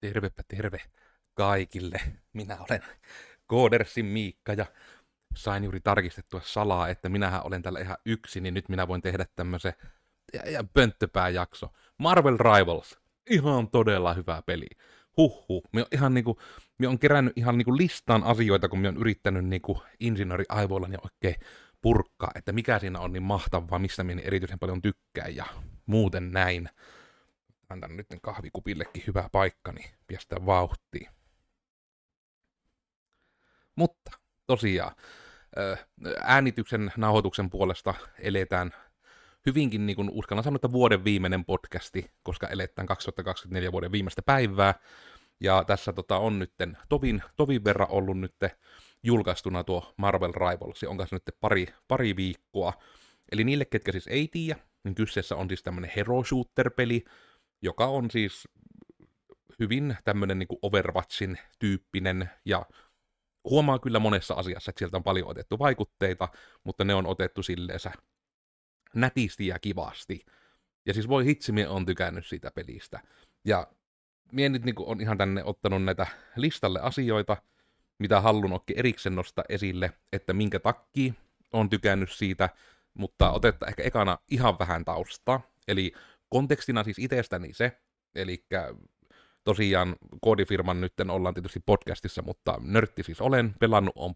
Tervepä terve kaikille. Minä olen Koodersin Miikka ja sain juuri tarkistettua salaa, että minähän olen täällä ihan yksin, niin nyt minä voin tehdä tämmöisen ja pönttopääjakso. Marvel Rivals. Ihan todella hyvä peli. Huhhuh. Me on kerännyt ihan niinku listaan asioita, kun me on yrittänyt niinku insinööriaivoillani oikein purkkaa, että mikä siinä on niin mahtavaa, mistä minä erityisen paljon tykkään ja muuten näin. Antan nyt kahvikupillekin hyvä paikka, niin piestää vauhtiin. Mutta tosiaan, äänityksen nauhoituksen puolesta eletään hyvinkin, niin kuin uskallan sanoa, että vuoden viimeinen podcasti, koska eletään 2024 vuoden viimeistä päivää. Ja tässä on nyt tovin verran ollut nyt julkaistuna tuo Marvel Rivals, onko se nyt pari viikkoa. Eli niille, ketkä siis ei tiedä, niin kyseessä on siis tämmönen hero shooter-peli, joka on siis hyvin tämmönen niin kuin Overwatchin tyyppinen, ja huomaa kyllä monessa asiassa, että sieltä on paljon otettu vaikutteita, mutta ne on otettu silleensä nätisti ja kivasti. Ja siis voi hitsi, mie on tykännyt siitä pelistä. Ja mie nyt niin kuin on ihan tänne ottanut näitä listalle asioita, mitä haluan oikein erikseen nostaa esille, että minkä takia on tykännyt siitä, mutta otetta ehkä ekana ihan vähän taustaa. Eli kontekstina siis itsestäni se, eli tosiaan koodifirman nytten ollaan tietysti podcastissa, mutta nörtti siis olen, pelannut on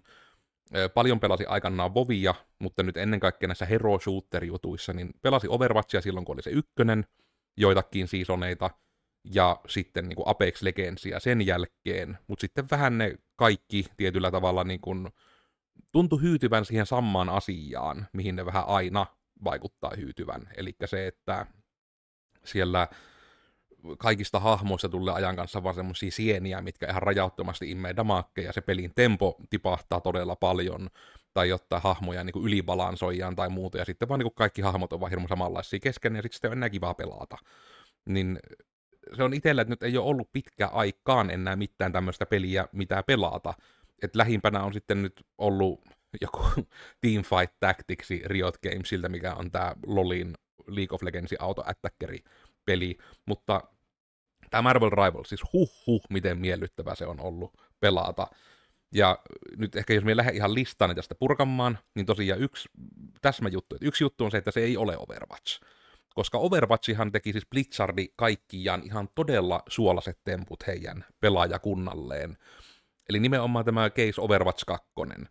paljon pelasin aikanaan Vovia, mutta nyt ennen kaikkea näissä hero shooter-jutuissa, niin pelasin Overwatchia silloin, kun oli se ykkönen, joitakin seasoneita, ja sitten niin kuin Apex Legendsia sen jälkeen, mutta sitten vähän ne kaikki tietyllä tavalla niin kuin tuntui hyytyvän siihen samaan asiaan, mihin ne vähän aina vaikuttaa hyytyvän, eli se, että siellä kaikista hahmoista tulee ajan kanssa vaan semmosia sieniä, mitkä ihan rajauttomasti immee damakkeja, ja se pelin tempo tipahtaa todella paljon, tai jotain hahmoja niin kuin ylibalansoijaan tai muuta, ja sitten vaan niin kuin kaikki hahmot on vaan hirmu samanlaisia kesken, ja sitten sitä on enää kivaa pelata. Niin se on itsellä, että nyt ei ole ollut pitkään aikaan enää mitään tämmöistä peliä, mitä pelata. Et lähimpänä on sitten nyt ollut joku Teamfight Tactics Riot Gamesilta, mikä on tää LoLin League of Legendsin auto-attackeri peli, mutta tämä Marvel Rivals, siis miten miellyttävä se on ollut pelata. Ja nyt ehkä jos me lähden ihan listaan tästä purkamaan, niin tosiaan yksi täsmäjuttu, että yksi juttu on se, että se ei ole Overwatch. Koska Overwatchihan teki siis Blizzardi kaikkiaan ihan todella suolaset temput heidän pelaajakunnalleen. Eli nimenomaan tämä case Overwatch 2.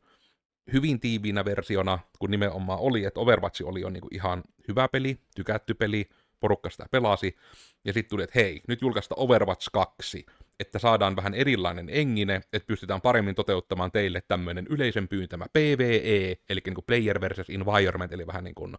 Hyvin tiiviinä versiona, kun nimenomaan oli, että Overwatch oli jo niinku ihan hyvä peli, tykätty peli, porukka sitä pelasi, ja sitten tuli, että hei, nyt julkaista Overwatch 2, että saadaan vähän erilainen engine, että pystytään paremmin toteuttamaan teille tämmöinen yleisön pyyntämä PvE, eli niin kuin Player versus Environment, eli vähän niin kuin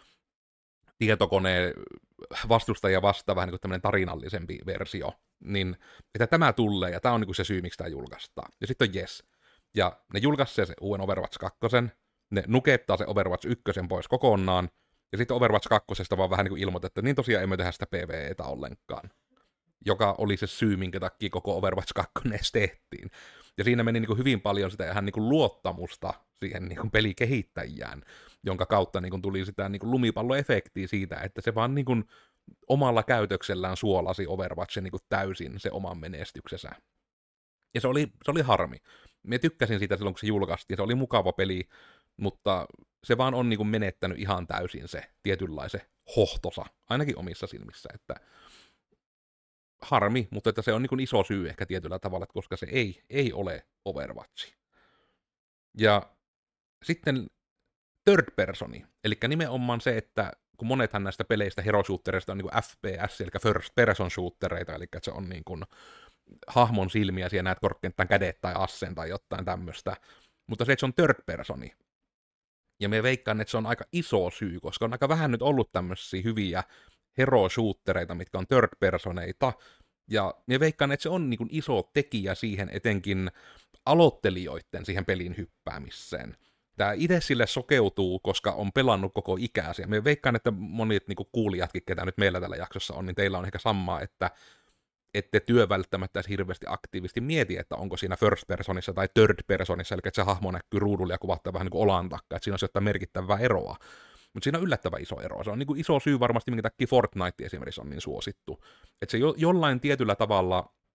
tietokone vastustaja vastaan, vähän niin kuin tämmöinen tarinallisempi versio, niin että tämä tulee, ja tämä on niin kuin se syy, miksi tämä julkaistaan. Ja sitten on yes. Ja ne julkaisee se uuden Overwatch 2, ne nukettaa se Overwatch 1 pois kokonaan, ja sitten Overwatch 2 vaan vähän niin kuin ilmoitettu, että niin tosiaan emme tehdä sitä PvEtä ollenkaan. Joka oli se syy, minkä takia koko Overwatch 2 edes tehtiin. Ja siinä meni niin kuin hyvin paljon sitä ihan niin kuin luottamusta siihen niin kuin pelikehittäjään, jonka kautta niin kuin tuli sitä niin kuin lumipalloefektiä siitä, että se vaan niin kuin omalla käytöksellään suolasi Overwatchin niin kuin täysin se oman menestyksensä. Ja se oli harmi. Mä tykkäsin siitä silloin, kun se julkaistiin, se oli mukava peli, mutta se vaan on niin kuin menettänyt ihan täysin se tietynlaisen hohtosa, ainakin omissa silmissä, että harmi, mutta että se on niin kuin iso syy ehkä tietyllä tavalla, että koska se ei ole Overwatch. Ja sitten third personi, eli nimenomaan se, että kun monethan näistä peleistä, hero shootereista on niin kuin FPS, eli first person shootereita, eli että se on niin kuin hahmon silmiä, siellä näet korkeintaan kädet tai assen tai jotain tämmöistä, mutta se, että se on third personi. Ja me veikkaan, että se on aika iso syy, koska on aika vähän nyt ollut tämmöisiä hyviä hero-shootereita, mitkä on third-personeita, ja me veikkaan, että se on niin kuin iso tekijä siihen etenkin aloittelijoiden siihen pelin hyppäämiseen. Tämä itse sille sokeutuu, koska on pelannut koko ikäisiä. Me veikkaan, että monet niin kuin kuulijatkin, ketä nyt meillä tällä jaksossa on, niin teillä on ehkä samaa, että ette työ välttämättä hirveästi aktiivisesti mieti, että onko siinä first personissa tai third personissa, eli että se hahmo näkyy ruudulla ja kuvattaa vähän niin kuin olan takka, että siinä on jotain merkittävää eroa. Mutta siinä on yllättävän iso ero. Se on niin kuin iso syy varmasti, minkä takia Fortnite esimerkiksi on niin suosittu. Että se jollain tietyllä tavalla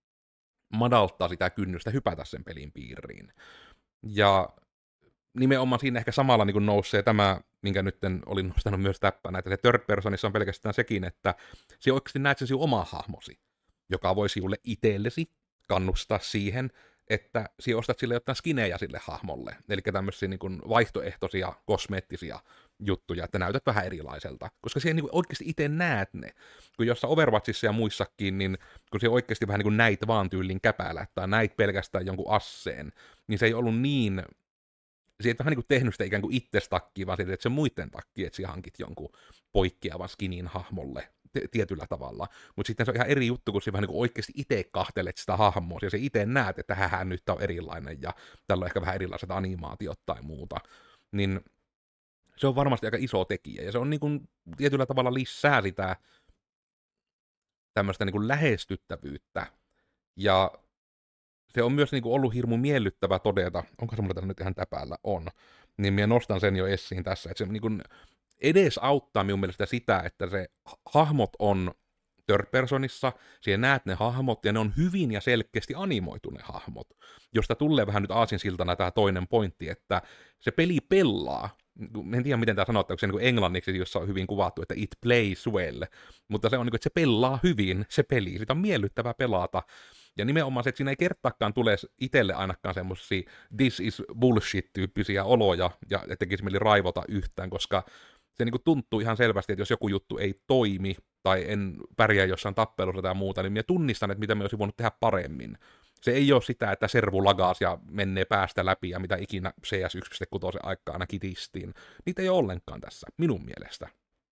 madaltaa sitä kynnystä hypätä sen pelin piiriin. Ja nimenomaan siinä ehkä samalla niin nousee tämä, minkä nyt olin nostanut myös täppänä, että se third personissa on pelkästään sekin, että sinä oikeasti näet sen sinun oma hahmosi, joka voi sinulle itsellesi kannustaa siihen, että sinä ostat sille jotain skinejä sille hahmolle, eli tämmöisiä niin kuin vaihtoehtoisia, kosmeettisia juttuja, että näytät vähän erilaiselta, koska sinä niin oikeasti itse näet ne. Kun jossain Overwatchissa ja muissakin, niin kun sinä oikeasti vähän niin kuin näit vaan tyylin käpälä, tai näit pelkästään jonkun asseen, niin se ei ollut niin, se ei vähän niin kuin tehnyt sitä ikään kuin itses takkiin, vaan siitä, että se muiden takkiin, että sinä hankit jonkun poikkeavan skinin hahmolle tietyllä tavalla. Mutta sitten se on ihan eri juttu, kun sinä vähän niin kuin oikeasti itse kahtelet sitä hahmoa, ja se itse näet, että hän nyt on erilainen, ja tällä on ehkä vähän erilaiset animaatiot tai muuta. Niin se on varmasti aika iso tekijä, ja se on niin kuin tietyllä tavalla lisää sitä tämmöistä niin kuin lähestyttävyyttä, ja se on myös niin kuin ollut hirmu miellyttävä todeta, onko se mulla tässä nyt ihan täpäällä, on, niin minä nostan sen jo esiin tässä, että se niin kuin edes auttaa minun mielestä sitä, että se hahmot on third personissa, siellä näet ne hahmot, ja ne on hyvin ja selkeästi animoitu ne hahmot, josta tulee vähän nyt aasinsiltana tämä toinen pointti, että se peli pelaa. En tiedä, miten tämä sanotaan, onko se niin englanniksi, jossa on hyvin kuvattu, että it plays well, mutta se on niin kuin, että se pelaa hyvin, se peli, sitä on miellyttävää pelata, ja nimenomaan se, että siinä ei kertaakaan tule itselle ainakaan semmoisia this is bullshit-tyyppisiä oloja, ja tekisi mieli raivota yhtään, koska se niin kuin tuntuu ihan selvästi, että jos joku juttu ei toimi, tai en pärjää jossain tappelussa tai muuta, niin minä tunnistan, että mitä me olisi voinut tehdä paremmin. Se ei ole sitä, että servu lagaas ja menee päästä läpi, ja mitä ikinä CS 1.6 aikaa aina kitistiin. Niitä ei ole ollenkaan tässä, minun mielestä.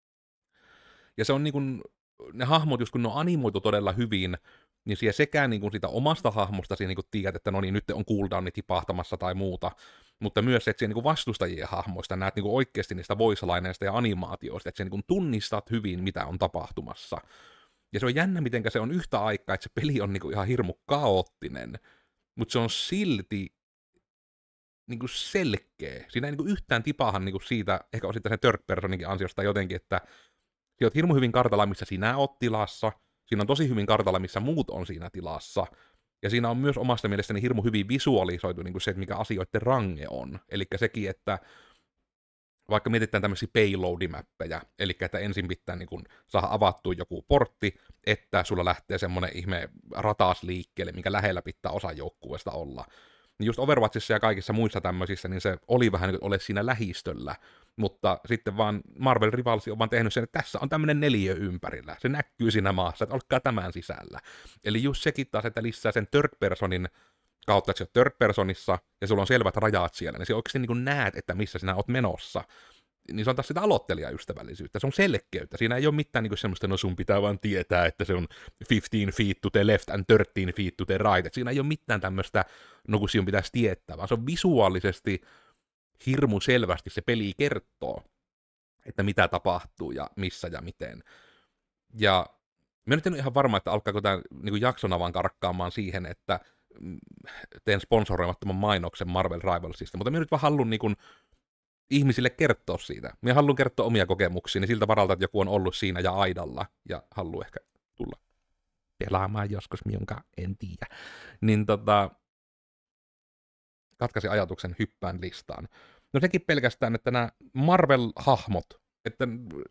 Ja se on niin kuin, ne hahmot, just kun ne on animoitu todella hyvin, niin siellä sekä niin kuin sitä omasta hahmosta niin kuin tiedät, että no niin, nyt on cooldownit tipahtamassa tai muuta, mutta myös se, että siellä niin kuin vastustajien hahmoista näet niin kuin oikeasti niistä voice-lineista ja animaatioista, että siellä niin kuin tunnistat hyvin, mitä on tapahtumassa. Ja se on jännä, miten se on yhtä aikaa, että se peli on niin kuin ihan hirmu kaoottinen, mutta se on silti niin kuin selkeä. Siinä ei niin kuin yhtään tipahan niin kuin siitä, ehkä osittain sen third personinkin ansiosta jotenkin, että sinä oot hirmu hyvin kartalla, missä sinä oot tilassa, siinä on tosi hyvin kartalla, missä muut on siinä tilassa, ja siinä on myös omasta mielestäni hirmu hyvin visualisoitu niin kuin se, että mikä asioiden range on. Eli sekin, että vaikka mietitään tämmöisiä payload-mäppejä, eli että ensin pitää niin kuin saada avattua joku portti, että sulla lähtee semmoinen ihme ratas liikkeelle, minkä lähellä pitää osa joukkueesta olla. Niin just Overwatchissa ja kaikissa muissa tämmöisissä, niin se oli vähän niin kuin ole siinä lähistöllä, mutta sitten vaan Marvel Rivals on vaan tehnyt sen, että tässä on tämmöinen neliö ympärillä, se näkyy siinä maassa, että olkaa tämän sisällä. Eli just sekin taas, että lisää sen third personin kautta, että se on third personissa, ja sulla on selvät rajat siellä, niin se oikeasti niin kuin näet, että missä sinä oot menossa. Niin se on taas sitä aloittelijaystävällisyyttä, se on selkeyttä. Siinä ei ole mitään niin kuin semmoista, no sun pitää vaan tietää, että se on 15 feet to the left and 13 feet to the right. Et siinä ei ole mitään tämmöistä, no kun sinun pitäisi tietää, vaan se on visuaalisesti hirmu selvästi se peli kertoo, että mitä tapahtuu ja missä ja miten. Ja mä nyt en ole ihan varma, että alkaako tämä niin jaksona vaan karkkaamaan siihen, että teen sponsoroimattoman mainoksen Marvel Rivalsista, mutta mä nyt vaan haluan niin kuin ihmisille kertoa siitä. Minä haluan kertoa omia kokemuksia, niin siltä varalta, että joku on ollut siinä ja aidalla, ja haluaa ehkä tulla pelaamaan joskus minunkaan, en tiedä. Niin katkaisin ajatuksen, hyppään listaan. No sekin pelkästään, että nämä Marvel-hahmot, että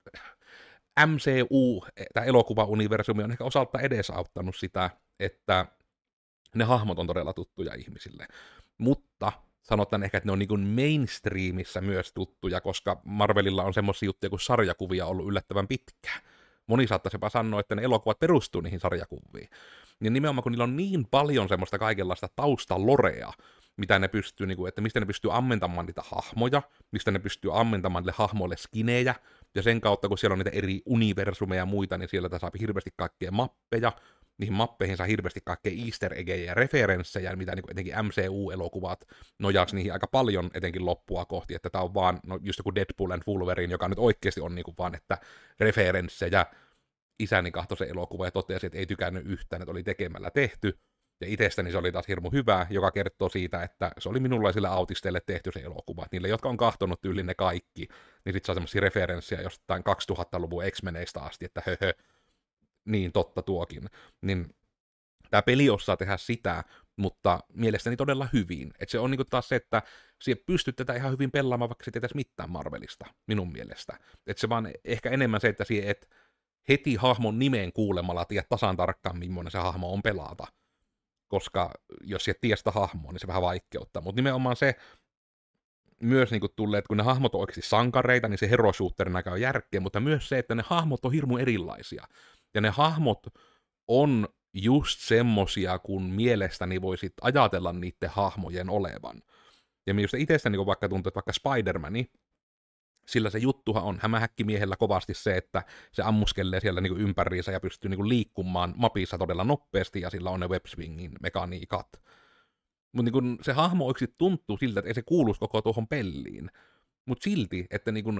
MCU, tämä elokuva-universumi, on ehkä osalta edesauttanut sitä, että ne hahmot on todella tuttuja ihmisille. Mutta sanotaan ehkä, että ne on niin kuin mainstreamissa myös tuttuja, koska Marvelilla on semmoisia juttuja kuin sarjakuvia ollut yllättävän pitkään. Moni saattaisi jopa sanoa, että ne elokuvat perustuu niihin sarjakuviin. Ja nimenomaan, kun niillä on niin paljon semmoista kaikenlaista taustalorea, mitä ne pystyy, niin kuin, että mistä ne pystyy ammentamaan niitä hahmoja, mistä ne pystyy ammentamaan niille hahmoille skinejä, ja sen kautta, kun siellä on niitä eri universumeja ja muita, niin siellä saa hirveästi kaikkea mappeja, niihin mappeihin saa hirveästi kaikkea easter eggejä ja referenssejä, mitä niin etenkin MCU-elokuvat nojaksi niihin aika paljon etenkin loppua kohti, että tämä on vaan, no just joku Deadpool and Wolverine, joka nyt oikeasti on niin kuin vaan, että referenssejä. Isäni kahtoi se elokuva ja totesi, että ei tykännyt yhtään, että oli tekemällä tehty, ja itsestäni se oli taas hirmu hyvä, joka kertoo siitä, että se oli minunlaisille autisteille tehty se elokuva. Että niille, jotka on kahtonut tyyliin ne kaikki, niin sit saa semmosia referenssiä jostain 2000-luvun X-Meneistä asti, että höhö, niin totta tuokin. Niin tämä peli osaa tehdä sitä, mutta mielestäni todella hyvin. Et se on niinku taas se, että siihen pystyt tätä ihan hyvin pelaamaan, vaikka se tietäisi mitään Marvelista, minun mielestä. Et se vaan ehkä enemmän se, että siihen et heti hahmon nimeen kuulemalla tiedät tasan tarkkaan, millainen se hahmo on pelata. Koska jos sä et tiedä sitä hahmoa, niin se vähän vaikeuttaa. Mutta nimenomaan se myös niinku tulee, että kun ne hahmot on oikeasti sankareita, niin se hero shooter näkää järkeä, mutta myös se, että ne hahmot on hirmu erilaisia. Ja ne hahmot on just semmosia, kun mielestäni voisit ajatella niiden hahmojen olevan. Ja minusta itsestäni niin vaikka tuntuu, että vaikka Spider-Mani, sillä se juttuhan on hämähäkkimiehellä kovasti se, että se ammuskelee siellä niin ympäriinsä ja pystyy niin liikkumaan mapissa todella nopeasti, ja sillä on ne webswingin mekaniikat. Mutta niin se hahmo oikeasti tuntuu siltä, että ei se kuuluisi koko tuohon peliin. Mutta silti, että niin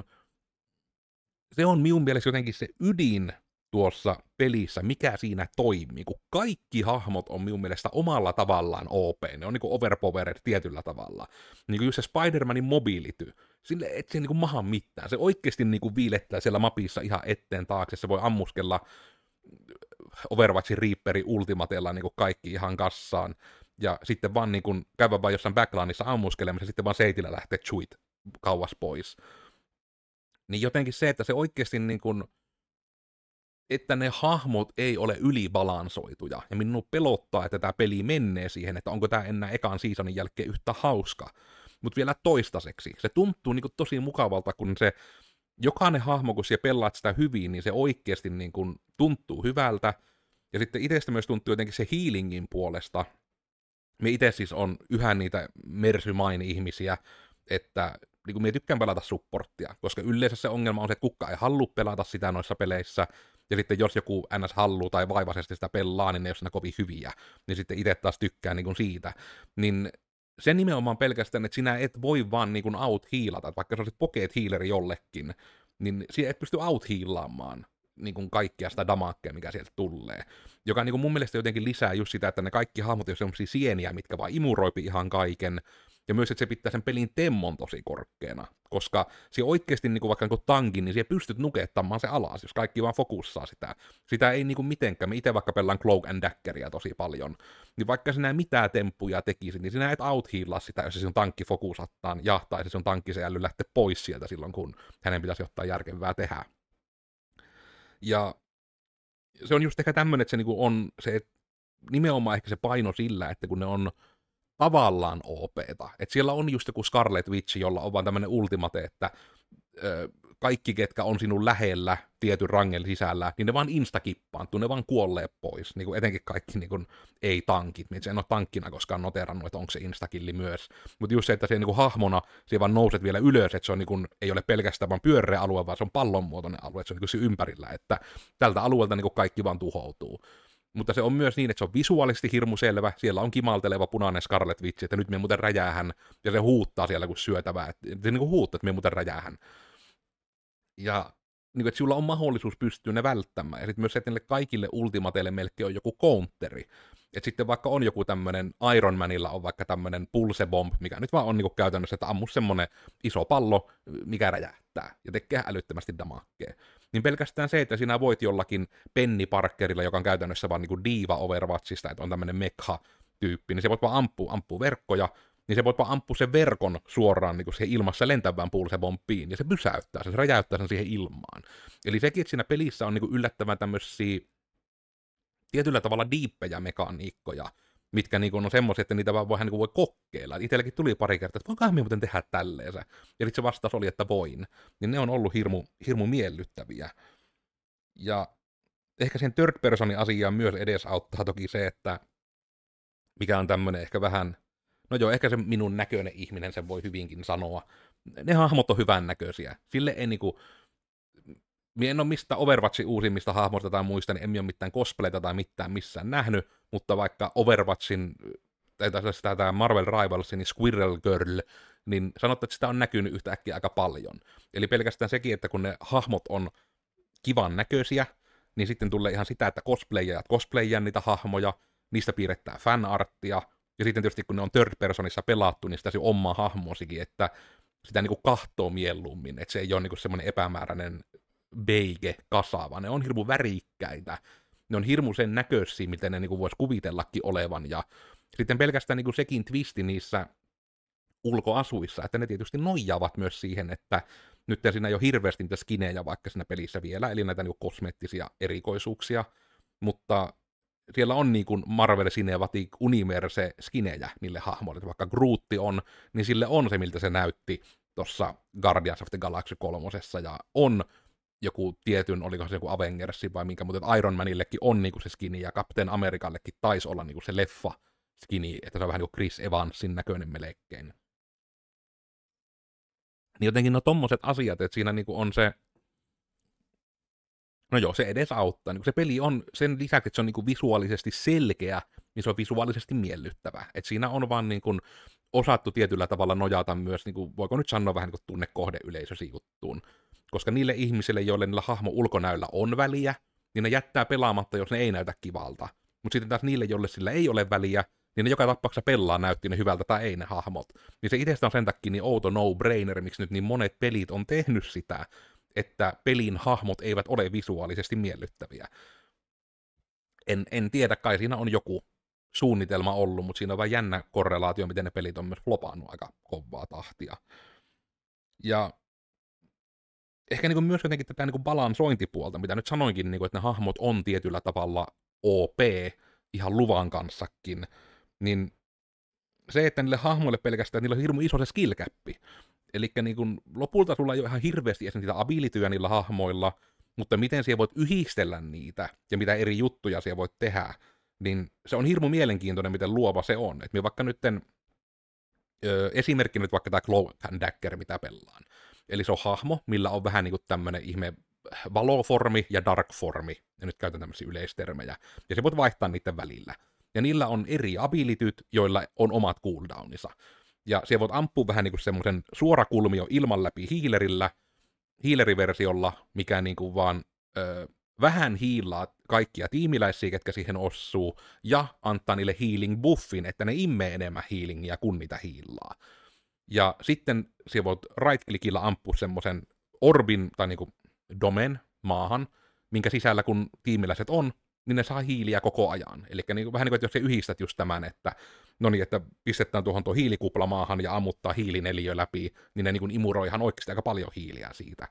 se on minun mielestä jotenkin se ydin tuossa pelissä, mikä siinä toimii, kun kaikki hahmot on minun mielestä omalla tavallaan OP, ne on niinku overpowered tietyllä tavalla. Niinku just se Spider-Manin mobility, sille et se niinku maha mitään, se oikeasti niinku viilettää siellä mapissa ihan eteen taakse, se voi ammuskella Overwatchin Reaperin ultimatella niinku kaikki ihan kassaan, ja sitten vaan niinku käydä vaan jossain backlandissa ammuskelemaan, ja sitten vaan seitillä lähtee chuit kauas pois. Niin jotenkin se, että se oikeasti niinku että ne hahmot ei ole ylibalansoituja, ja minun pelottaa, että tämä peli menee siihen, että onko tämä enää ekan seasonin jälkeen yhtä hauska. Mutta vielä toistaiseksi. Se tuntuu niinku tosi mukavalta, kun se jokainen hahmo, kun siellä pelaat sitä hyvin, niin se oikeasti niinku tuntuu hyvältä, ja sitten itsestä myös tuntuu jotenkin se healingin puolesta. Me itse siis on yhä niitä mersymaini-ihmisiä, että niin minä tykkään pelata supporttia, koska yleensä se ongelma on se, että kukaan ei halua pelata sitä noissa peleissä, ja sitten jos joku NS halluu tai vaivaisesti sitä pelaa, niin ne ei ole siinä kovin hyviä, niin sitten itse taas tykkään niin kuin siitä. Niin se nimenomaan pelkästään, että sinä et voi vaan niin kuin out-healata, että vaikka sä olisit pocket-healeri jollekin, niin sinä et pysty out-healaamaan niin kuin kaikkia sitä damakea, mikä sieltä tulee. Joka niin kuin mun mielestä jotenkin lisää just sitä, että ne kaikki hahmot on sellaisia sieniä, mitkä vaan imuroipi ihan kaiken, ja myös, että se pitää sen pelin temmon tosi korkeana, koska se oikeasti niin kuin vaikka niin tankin, niin siellä pystyt nukettamaan se alas, jos kaikki vaan fokussaa sitä. Sitä ei niin kuin mitenkään, me itse vaikka pelaan Cloak and Daggeria tosi paljon, niin vaikka sinä mitään temppuja tekisit, niin sinä et out-healaa sitä, jos se sun tankki fokusattaan jahtaa, ja se sun tankki se äly lähtee pois sieltä silloin, kun hänen pitäisi jotain järkevää tehdä. Ja se on just ehkä tämmöinen, että se niin kuin on se nimenomaan ehkä se paino sillä, että kun ne on tavallaan OP:ta. Että siellä on just joku Scarlet Witch, jolla on vaan tämmöinen ultimate, että kaikki, ketkä on sinun lähellä tietyn rangen sisällä, niin ne vaan instakippaantuu, ne vaan kuollee pois. Niin kuin etenkin kaikki niin kuin ei-tankit. Itse en ole tankkina koskaan noterannut, että onko se instakilli myös. Mutta just se, että se niin kuin hahmona, se vaan nouset vielä ylös, että se on niin kuin, ei ole pelkästään vaan pyöreä alue, vaan se on pallonmuotoinen alue, että se on niin kuin se ympärillä, että tältä alueelta niin kuin kaikki vaan tuhoutuu. Mutta se on myös niin, että se on visuaalisesti hirmu selvä, siellä on kimalteleva punainen Scarlet Witch, että nyt me muuten räjäähän, ja se huuttaa siellä kuin syötävää, että se niin kuin huuttaa, että me muuten räjäähän. Ja niin kuin, että sulla on mahdollisuus pystyä ne välttämään, ja sitten myös se, että niille kaikille ultimateille melkein on joku counteri. Että sitten vaikka on joku tämmöinen, Iron Manilla on vaikka tämmöinen pulse bomb, mikä nyt vaan on niin kuin käytännössä, että ammu semmonen iso pallo, mikä räjähtää, ja tekee älyttömästi damakkeen. Niin pelkästään se, että sinä voit jollakin Penny Parkerilla, joka on käytännössä vaan niin kuin diiva Overwatchista, että on tämmöinen mekha-tyyppi, niin se voit vaan ampua verkkoja, niin se voit vaan ampua sen verkon suoraan niin kuin siihen ilmassa lentävään pulsebombiin, ja se pysäyttää sen, se räjäyttää sen siihen ilmaan. Eli sekin, että siinä pelissä on niin kuin yllättävän tämmöisiä tietyllä tavalla diippejä mekaniikkoja, mitkä niin kuin on semmoisia, että niitä vaan niin kuin voi kokeilla. Itselläkin tuli pari kertaa, että voinkohan minä muuten tehdä tälleensä. Ja sitten se vastaus oli, että voin. Niin ne on ollut hirmu miellyttäviä. Ja ehkä sen third personin asiaan myös edesauttaa toki se, että mikä on tämmöinen ehkä vähän, no joo, ehkä se minun näköinen ihminen sen voi hyvinkin sanoa. Ne hahmot on hyvän näköisiä. Sille ei niinku, minä en ole mistään Overwatchin uusimmista hahmoista tai muista, niin en ole mitään cosplayta tai mitään missään nähnyt, mutta vaikka Overwatchin, tai tämä Marvel Rivalsin, niin Squirrel Girl, niin sanotte, että sitä on näkynyt yhtäkkiä aika paljon. Eli pelkästään sekin, että kun ne hahmot on kivan näköisiä, niin sitten tulee ihan sitä, että cosplayajat niitä hahmoja, niistä piirrettää fanarttia, ja sitten tietysti kun ne on third personissa pelattu, niin sitä se omaa hahmosikin, että sitä niinku kahtoo mieluummin, että se ei ole niinku semmoinen epämääräinen beige kasa, vaan ne on hirmu värikkäitä. ne on hirmu sen näköisiä, miten ne niinku voisi kuvitellakin olevan, ja sitten pelkästään niinku sekin twisti niissä ulkoasuissa, että ne tietysti nojaavat myös siihen, että nyt siinä ei ole hirveästi niitä skinejä vaikka siinä pelissä vielä, eli näitä niinku kosmeettisia erikoisuuksia, mutta siellä on niin kuin Marvel Cinematic Universe skinejä niille hahmoille, vaikka Grootti on, niin sille on se, miltä se näytti tuossa Guardians of the Galaxy 3, ja on joku tietyn, olikohan se joku Avengersi vai minkä, mutta Iron Manillekin on niinku se skini, ja Captain Americallekin taisi olla niinku se leffa skini, että se on vähän niin kuin Chris Evansin näköinen melkein. Niin jotenkin no tommoset asiat, että siinä niinku on se, no joo, se edes auttaa. Niin se peli on, sen lisäksi, että se on niin visuaalisesti selkeä, niin se on visuaalisesti miellyttävä. Et siinä on vaan niin kuin osattu tietyllä tavalla nojata myös, niin kuin, voiko nyt sanoa vähän niin kuin tunnekohdeyleisösi juttuun. Koska niille ihmisille, joille niillä hahmo ulkonäöllä on väliä, niin ne jättää pelaamatta, jos ne ei näytä kivalta. Mutta sitten taas niille, joille sillä ei ole väliä, niin ne joka tapauksessa pelaa, näytti ne hyvältä tai ei ne hahmot. Niin se itsestä on sen takia niin outo no-brainer, miksi nyt niin monet pelit on tehnyt sitä, että pelin hahmot eivät ole visuaalisesti miellyttäviä. En tiedä, kai siinä on joku suunnitelma ollut, mutta siinä on vain jännä korrelaatio, miten ne pelit on myös flopannut aika kovaa tahtia. Ja ehkä niin myös jotenkin tätä niin balansointipuolta, mitä nyt sanoinkin, niin kuin, että ne hahmot on tietyllä tavalla OP ihan luvan kanssakin, niin se, että niille hahmoille pelkästään, niillä on hirmu iso se skill-käppi. Eli niin lopulta sulla ei ole ihan hirveästi edes niitä abilityjä niillä hahmoilla, mutta miten siellä voit yhdistellä niitä, ja mitä eri juttuja siellä voit tehdä, niin se on hirmu mielenkiintoinen, miten luova se on. Et me vaikka nytten, esimerkkinä nyt vaikka tämä Cloak and Dagger, mitä pelaan. Eli se on hahmo, millä on vähän niin kuin tämmöinen ihme valoformi ja dark-formi, ja nyt käytän tämmöisiä yleistermejä, ja se voit vaihtaa niiden välillä. Ja niillä on eri abilityt, joilla on omat cooldowninsa. Ja siellä voit ampua vähän niin kuin semmoisen suorakulmio ilman läpi hiileriversiolla, mikä niin kuin vaan vähän hiilaa kaikkia tiimiläisiä, ketkä siihen osuu, ja antaa niille healing buffin, että ne immee enemmän healingia kuin niitä hiilaa. Ja sitten siellä voit right-clickillä ampua semmoisen orbin, tai niinku domen maahan, minkä sisällä kun tiimiläiset on, niin ne saa hiiliä koko ajan. Eli niin vähän niin kuin, että jos sä yhdistät just tämän, että no niin, että pistetään tuo hiilikupla maahan ja ammuttaa hiilineliö läpi, niin ne niin kuin imuroi ihan oikeasti aika paljon hiiliä siitä.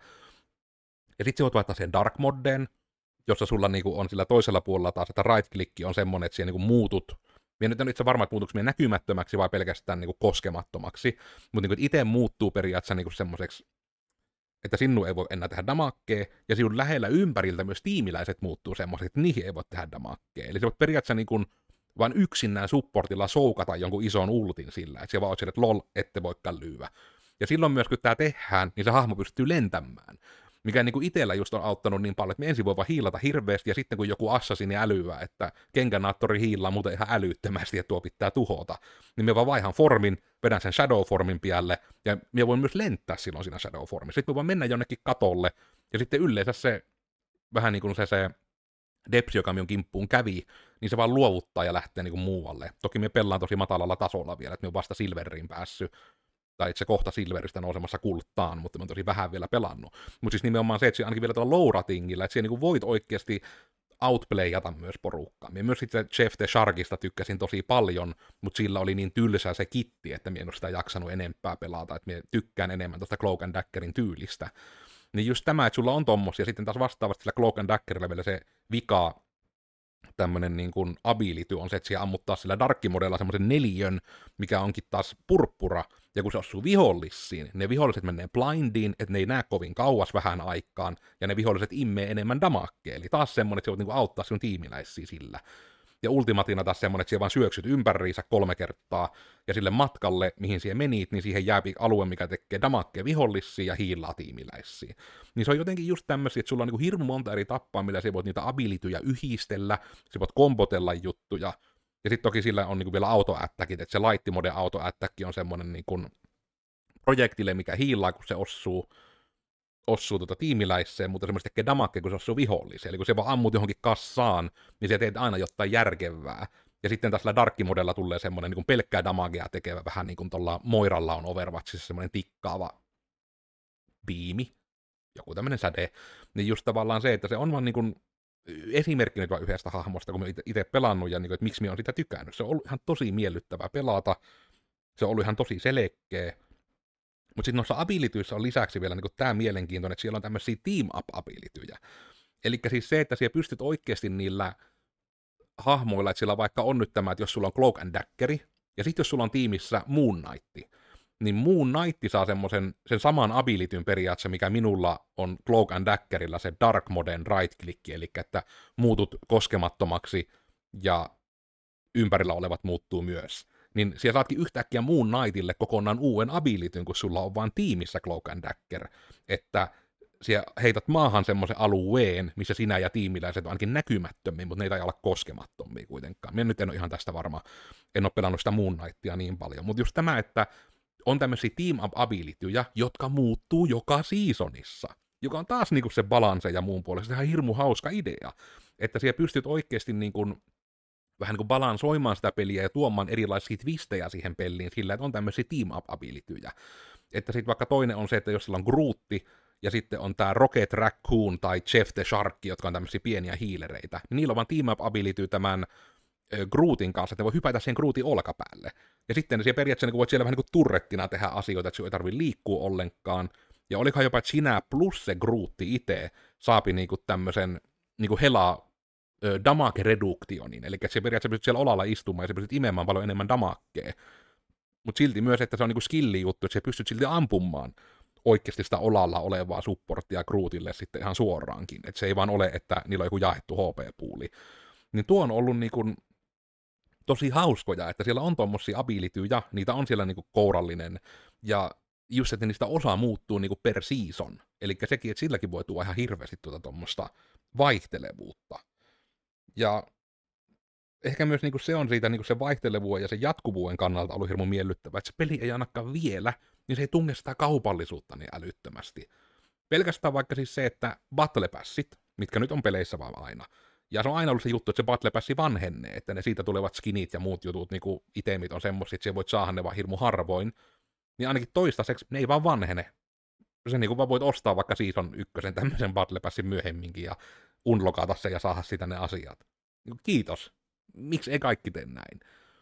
Ja sitten sä voit vaihtaa sen dark moddeen, jossa sulla niin kuin on sillä toisella puolella taas, että right-klikki on semmoinen, että siellä niin kuin muutut. Minä nyt en itse varma, että muutuuko minä näkymättömäksi vai pelkästään niin kuin koskemattomaksi, mutta niin itse muuttuu periaatteessa niin kuin semmoiseksi, että sinun ei voi enää tehdä damakkea, ja sinun lähellä ympäriltä myös tiimiläiset muuttuu semmoiseksi, että niihin ei voi tehdä damakkea. Eli se voit periaatteessa niin kuin vain yksinään supportilla soukata jonkun ison ultin sillä, että siellä vaan oot sille, että lol, ette voikaan lyödä. Ja silloin myös, kun tämä tehdään, niin se hahmo pystyy lentämään. Mikä niin kuin itsellä just on auttanut niin paljon, että me ensin voi vaan hiilata hirveästi, ja sitten kun joku assassini älyää, että Kenkanaattori hiilaa muuten ihan älyttömästi, että tuo pitää tuhota, niin me vaan vaihan formin, vedän sen shadow-formin pialle, ja me voin myös lentää silloin siinä shadow-formissa. Sitten me voin mennä jonnekin katolle, ja sitten yleensä se, vähän niin kuin se depsi, joka minun kimppuun kävi, niin se vaan luovuttaa ja lähtee niin kuin muualle. Toki me pelaan tosi matalalla tasolla vielä, että me on vasta silveriin päässyt, tai itse kohta silveristä nousemassa kulttaan, mutta mä oon tosi vähän vielä pelannut. Mutta siis nimenomaan se, että ainakin vielä tuolla low ratingilla, että siellä niinku voit oikeasti outplayata myös porukkaa. Mä myös itse Jeff the Sharkista tykkäsin tosi paljon, mutta sillä oli niin tylsää se kitti, että mä en ole sitä jaksanut enempää pelata, että mä tykkään enemmän tuosta Cloak and Daggerin tyylistä. Niin just tämä, että sulla on tommosia, ja sitten taas vastaavasti sillä Cloak and Daggerilla vielä se vika, tämmönen niin kuin ability on se, että siellä ammuttaa sillä darkkimodella semmoisen neliön, mikä onkin taas purppura, ja kun se osuu vihollisiin, ne viholliset menee blindiin, että ne ei näe kovin kauas vähän aikaan, ja ne viholliset immee enemmän damakkea, eli taas semmonen, että se voit niin kuin auttaa sinun tiimiläisiä sillä. Ja ultimatina taas semmonen, että siellä vaan syöksyt ympäriinsä 3 kertaa, ja sille matkalle, mihin siihen menit, niin siihen jääpi alue, mikä tekee damakkea vihollisia ja hiilaa tiimiläisiä. Niin se on jotenkin just tämmöisiä, että sulla on niin kuin hirmu monta eri tappaa, millä sä voit niitä abilityjä yhdistellä, sä voit kombotella juttuja, ja sitten toki sillä on niin kuin vielä auto-ättäkit, että se light mode auto-ättäkki on semmonen niin kuin projektille, mikä hiilaa, kun se osuu tiimiläisseen, mutta semmoista tekee damakkea, kun se osuu viholliseen. Eli kun se vaan ammut johonkin kassaan, niin se teet aina jotain järkevää. Ja sitten tässä darkkimodella tulee semmoinen niin pelkkää damagea tekevä, vähän niin kuin tuolla Moiralla on Overwatchissa semmoinen tikkaava biimi, joku tämmöinen säde. Niin just tavallaan se, että se on vaan niin kuin esimerkki nyt vaan yhdestä hahmosta, kun mä itse pelannut, ja niin kuin, että miksi mä oon sitä tykännyt. Se on ollut ihan tosi miellyttävää pelata, se on ollut ihan tosi selkeä, mutta sitten noissa abilityissä on lisäksi vielä niin tämä mielenkiintoinen, että siellä on tämmöisiä team-up-abilityjä. Eli siis se, että siellä pystyt oikeasti niillä hahmoilla, että sillä vaikka on nyt tämä, että jos sulla on Cloak and Daggeri, ja sitten jos sulla on tiimissä Moon Knight, niin Moon Knight saa sen saman abilityn periaatteessa, mikä minulla on Cloak and Daggerilla, se Dark Moden right-klikki, eli että muutut koskemattomaksi ja ympärillä olevat muuttuu myös. Niin siellä saatkin yhtäkkiä Moon Knightille kokonaan uuden abilityn, kun sulla on vaan tiimissä Cloak and Dagger, että siellä heität maahan semmoisen alueen, missä sinä ja tiimiläiset on ainakin näkymättömiä, mutta ne ei olla koskemattomia kuitenkaan. Minä nyt en ole ihan tästä varma, en ole pelannut sitä Moon Knightia niin paljon, mutta just tämä, että on tämmöisiä team-up-abilityjä, jotka muuttuu joka seasonissa, joka on taas niinku se balanse ja muun puolesta ihan hirmu hauska idea, että siellä pystyt oikeasti niinku vähän niin kuin balansoimaan sitä peliä ja tuomaan erilaisia twistejä siihen peliin sillä, että on tämmöisiä team-up-abilityjä. Että sitten vaikka toinen on se, että jos sillä on Grootti, ja sitten on tämä Rocket Raccoon tai Jeff the Shark, jotka on tämmöisiä pieniä hiilereitä, niin niillä on vaan team-up-ability tämän Grootin kanssa, että ne voi hypätä siihen Grootin olkapäälle. Ja sitten siellä periaatteessa niin voit siellä vähän niin kuin turrettina tehdä asioita, että sinun ei tarvitse liikkua ollenkaan. Ja olikohan jopa, että sinä plus se Grootti itse saapi niin kuin tämmöisen niin kuin damage reduktionin, eli se periaatteessa pystyt siellä olalla istumaan ja se pystyt imemään paljon enemmän damakea. Mutta silti myös, että se on niinku skilli juttu, että se pystyt silti ampumaan oikeasti sitä olalla olevaa supporttia Grootille sitten ihan suoraankin. Että se ei vaan ole, että niillä on joku jaettu HP-puuli. Niin tuo on ollut niinku tosi hauskoja, että siellä on tommosia abilityjä, niitä on siellä niinku kourallinen, ja just, että niistä osa muuttuu niinku per season. Eli sekin, että silläkin voi tuoda ihan hirveästi tuommoista vaihtelevuutta. Ja ehkä myös niinku se on siitä niinku se vaihtelevuuden ja sen jatkuvuuden kannalta ollut hirmu miellyttävää, että se peli ei ainakaan vielä, niin se ei tunne sitä kaupallisuutta niin älyttömästi. Pelkästään vaikka siis se, että Battle Passit, mitkä nyt on peleissä vaan aina, ja se on aina ollut se juttu, että se Battle Passi vanhenee, että ne siitä tulevat skinit ja muut jutut, niinku itemit on semmosia, että siellä voit saada ne vaan hirmu harvoin, niin ainakin toistaiseksi ne ei vaan vanhene. Se niinku vaan voit ostaa vaikka Season 1 tämmöisen Battle Passin myöhemminkin ja unlockata sen ja saada sitä ne asiat. Kiitos. Miksi ei kaikki tee näin?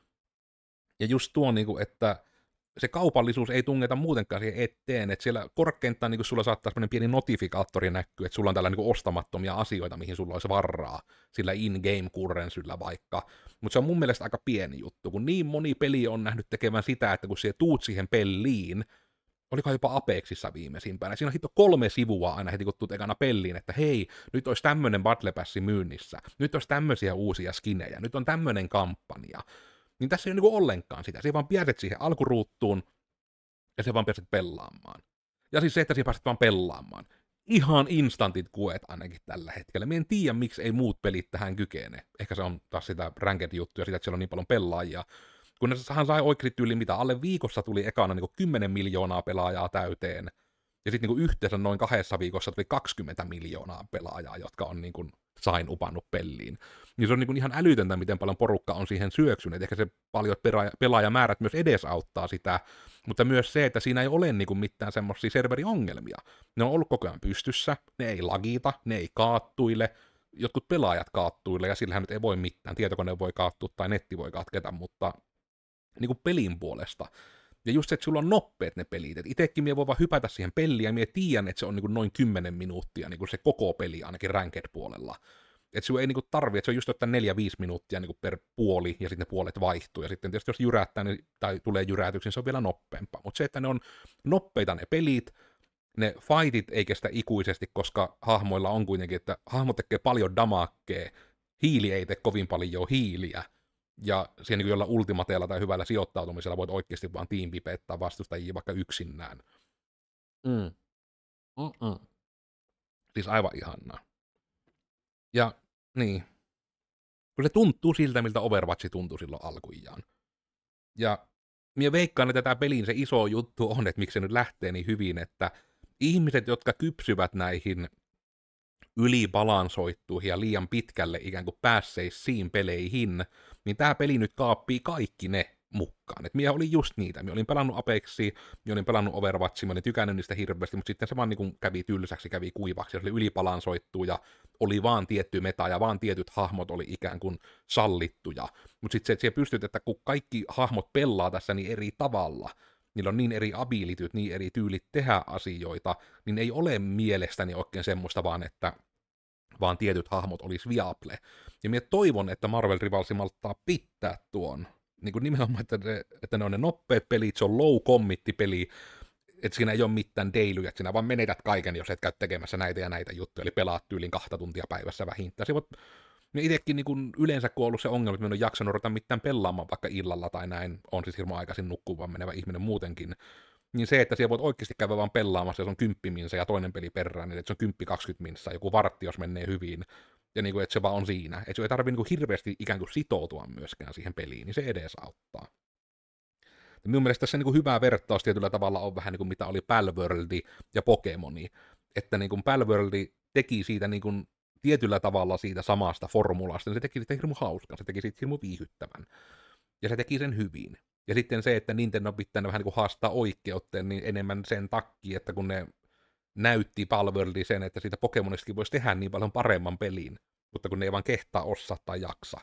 Ja just tuo, että se kaupallisuus ei tungeta muutenkaan siihen eteen, että siellä korkeintaan niin sulla saattaa sellainen pieni notifikaattori näkyä, että sulla on tällä niin ostamattomia asioita, mihin sulla olisi varaa, sillä in-game currencyllä vaikka. Mutta se on mun mielestä aika pieni juttu, kun niin moni peli on nähnyt tekevän sitä, että kun siellä tuut siihen peliin, olikohan jopa Apexissa viimeisimpänä, siinä on hitto 3 sivua aina heti kun tuut ekana peliin, että hei, nyt olisi tämmönen Battle Passi myynnissä, nyt olisi tämmöisiä uusia skinejä, nyt on tämmönen kampanja. Niin tässä ei ole niinku ollenkaan sitä, se vaan pääset siihen alkuruuttuun, ja se vaan pääset pelaamaan. Ja siis se, että sä pääset vaan pelaamaan. Ihan instantit kuet ainakin tällä hetkellä. Mä en tiedä, miksi ei muut pelit tähän kykene. Ehkä se on taas sitä ranked-juttuja, sitä, että siellä on niin paljon pelaajia. Kun ne sai oikeasti tyyliin, mitä alle viikossa tuli ekana niin 10 miljoonaa pelaajaa täyteen, ja sitten niin yhteensä noin 2 viikossa tuli 20 miljoonaa pelaajaa, jotka on niin kuin sain upannut peliin. Niin se on niin kuin ihan älytöntä, miten paljon porukka on siihen syöksynyt. Ehkä se paljon pelaajamäärät myös edesauttaa sitä, mutta myös se, että siinä ei ole niin kuin mitään semmoisia serveriongelmia. Ne on ollut koko ajan pystyssä, ne ei lagita, ne ei kaattuile, jotkut pelaajat kaattuille, ja sillähän nyt ei voi mitään. Tietokone voi kaattua tai netti voi katketa, mutta niin kuin pelin puolesta. Ja just se, että sulla on nopeet ne pelit. Et itekin mie voi vaan hypätä siihen peliin, ja mie tiedän, että se on niin kuin noin 10 minuuttia niin kuin se koko peli ainakin ranked-puolella. Että sinun ei niin kuin tarvitse, että se on just ottaa 4-5 minuuttia niin kuin per puoli, ja sitten ne puolet vaihtuu. Ja sitten tietysti jos jyrättää niin, tai tulee jyrätyksi, niin se on vielä nopeampaa. Mutta se, että ne on nopeita ne pelit, ne fightit ei kestä ikuisesti, koska hahmoilla on kuitenkin, että hahmo tekee paljon damakea, hiili ei tee kovin paljon hiiliä, ja siihen niin jolla ultimateella tai hyvällä sijoittautumisella voit oikeasti vaan tiimpipettää vastustajia vaikka yksinään. Siis aivan ihanaa. Ja niin, kun se tuntuu siltä, miltä Overwatch tuntui silloin alkujaan. Ja minä veikkaan, että tämä pelin se iso juttu on, että miksi se nyt lähtee niin hyvin, että ihmiset, jotka kypsyvät näihin ylibalansoittuihin ja liian pitkälle ikään kuin päässeisiin peleihin, niin tämä peli nyt kaappii kaikki ne mukaan. Et minä olin just niitä. Minä olin pelannut Apexia, minä olin pelannut Overwatchia, minä olin tykännyt niistä hirveästi, mutta sitten se vaan niin kävi tylsäksi, kävi kuivaksi, ja se oli ylibalansoittu, ja oli vaan tietty meta, ja vaan tietyt hahmot oli ikään kuin sallittuja. Mutta sitten se, että siellä pystyt, että kun kaikki hahmot pelaa tässä niin eri tavalla, niillä on niin eri abilityt, niin eri tyylit tehdä asioita, niin ei ole mielestäni oikein semmoista vaan, että vaan tietyt hahmot olisi viable. Ja minä toivon, että Marvel Rivalsi malttaa pitää tuon. Niin kuin nimenomaan, että ne on ne nopeat pelit, se on low committi peli, että siinä ei ole mitään dailyjä, että sinä vaan menetät kaiken, jos et käy tekemässä näitä ja näitä juttuja, eli pelaat tyyliin 2 tuntia päivässä vähintään. Ja itsekin niin yleensä, kun on ollut se ongelma, että minä en ole jaksanut ruveta mitään pelaamaan vaikka illalla tai näin, on siis hirveän aikaisin nukkumaan menevä ihminen muutenkin, niin se, että siellä voit oikeasti käydä vaan pelaamassa, jos on 10 minsa ja toinen peli perään, niin että se on 10-20 minsa, joku vartti, jos menee hyvin, ja niin kuin, että se vaan on siinä. Että se ei tarvitse niin hirveästi ikään kuin sitoutua myöskään siihen peliin, niin se edesauttaa. Ja minun mielestä tässä niin kuin hyvä vertaus tietyllä tavalla on vähän niin kuin mitä oli Palworld ja Pokemoni, että niin kuin Palworld teki siitä niin kuin tietyllä tavalla siitä samasta formulasta, niin se teki siitä hirmu hauskan, se teki siitä hirmu viihyttävän, ja se teki sen hyvin. Ja sitten se, että Nintendo on pitänyt vähän niin kuin haastaa oikeuteen, niin enemmän sen takia, että kun ne näytti Palworldi sen, että siitä Pokemonistakin voisi tehdä niin paljon paremman pelin, mutta kun ne ei vaan kehtaa osaa tai jaksa.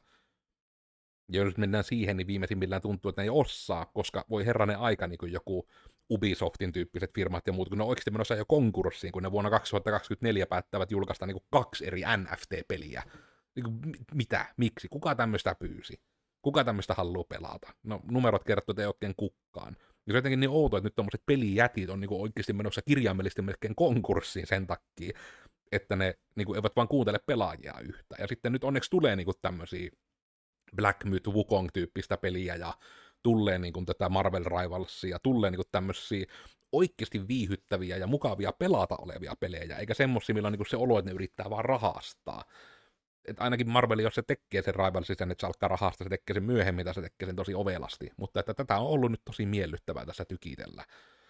Ja jos mennään siihen, niin viimeisimmillään tuntuu, että ne ei osaa, koska voi herranen aika niin kuin joku Ubisoftin tyyppiset firmat ja muut, kun ne on oikeasti menossa jo konkurssiin, kun ne vuonna 2024 päättävät julkaista niin kuin 2 eri NFT-peliä. Niin kuin, mitä? Miksi? Kuka tämmöistä pyysi? Kuka tämmöistä haluaa pelata? No, numerot kertoo, että ei oikein kukkaan. Ja se on jotenkin niin outoa, että nyt tommoset pelijätit on niinku oikeasti menossa kirjaimellisesti melkein konkurssiin sen takia, että ne niinku eivät vaan kuuntele pelaajia yhtään. Ja sitten nyt onneksi tulee niinku tämmöisiä Black Myth Wukong-tyyppistä peliä, ja tulee niinku tätä Marvel Rivalsia, tulee niinku tämmöisiä oikeasti viihyttäviä ja mukavia pelata olevia pelejä, eikä semmosia, millä on niinku se olo, että ne yrittää vaan rahastaa. Että ainakin Marvel, jos se tekee sen Rivalsin, että se alkaa rahasta, se tekee sen myöhemmin, tai se tekee sen tosi ovelasti. Mutta että tätä on ollut nyt tosi miellyttävää tässä tykitellä.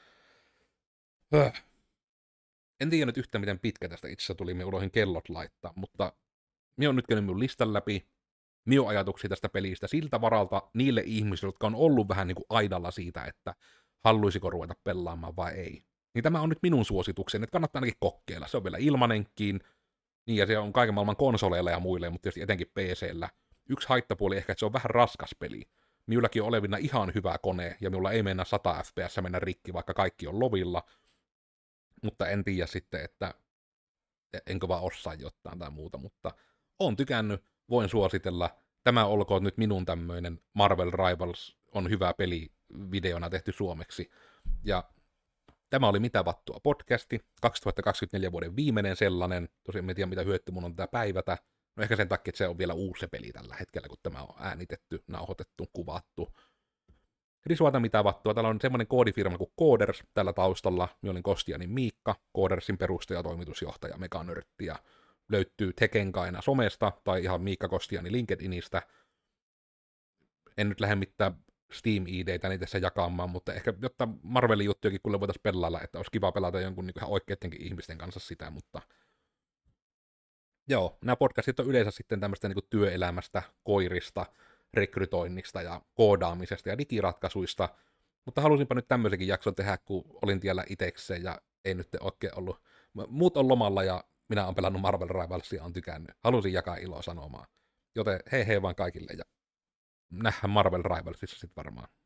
En tiedä nyt yhtään, miten pitkä tästä itse asiassa tuli, me unohdin kellot laittaa, mutta minä on nyt käynyt minun listan läpi, minun ajatuksia tästä pelistä siltä varalta niille ihmisille, jotka on ollut vähän niin kuin aidalla siitä, että haluaisiko ruveta pelaamaan vai ei. Niin tämä on nyt minun suositukseni, että kannattaa ainakin kokeilla. Se on vielä ilmanenkin, niin ja se on kaiken maailman konsoleilla ja muille, mutta tietysti etenkin PC:llä. Yksi haittapuoli ehkä, että se on vähän raskas peli. Minullakin on olevina ihan hyvä kone, ja minulla ei mennä 100 fps mennä rikki, vaikka kaikki on lovilla. Mutta en tiedä sitten, että enkö vaan osaa jotain tai muuta, mutta olen tykännyt, voin suositella. Tämä olkoon nyt minun tämmöinen Marvel Rivals on hyvä peli videona tehty suomeksi. Ja tämä oli Mitä vattua podcasti, 2024 vuoden viimeinen sellainen. Tosiaan en tiedä, mitä hyötyä mun on tätä päivätä. No ehkä sen takia, että se on vielä uusi peli tällä hetkellä, kun tämä on äänitetty, nauhoitettu, kuvattu. Risuata Mitä vattua. Täällä on semmoinen koodifirma kuin Coders tällä taustalla. Minä olin Kostianin Miikka, Codersin perustaja, toimitusjohtaja, meganörtti, ja löytyy Tekenkaina somesta tai ihan Miikka Kostiani LinkedInistä. En nyt lähde mitään Steam-IDitä niitä tässä jakamaan, mutta ehkä jotta Marvelin juttujakin kuule voitaisiin pelailla, että olisi kiva pelata jonkun niin ihan oikeidenkin ihmisten kanssa sitä, mutta joo, nämä podcastit on yleensä sitten tämmöistä niin työelämästä, koirista, rekrytoinnista ja koodaamisesta ja digiratkaisuista, mutta halusinpa nyt tämmöisenkin jakson tehdä, kun olin tiellä itekseen ja ei nyt oikein ollut. Muut on lomalla ja minä olen pelannut Marvel Rivalsia ja olen tykännyt. Halusin jakaa iloa sanomaan. Joten hei hei vaan kaikille ja nähdään Marvel Rivalsissa sitten varmaan.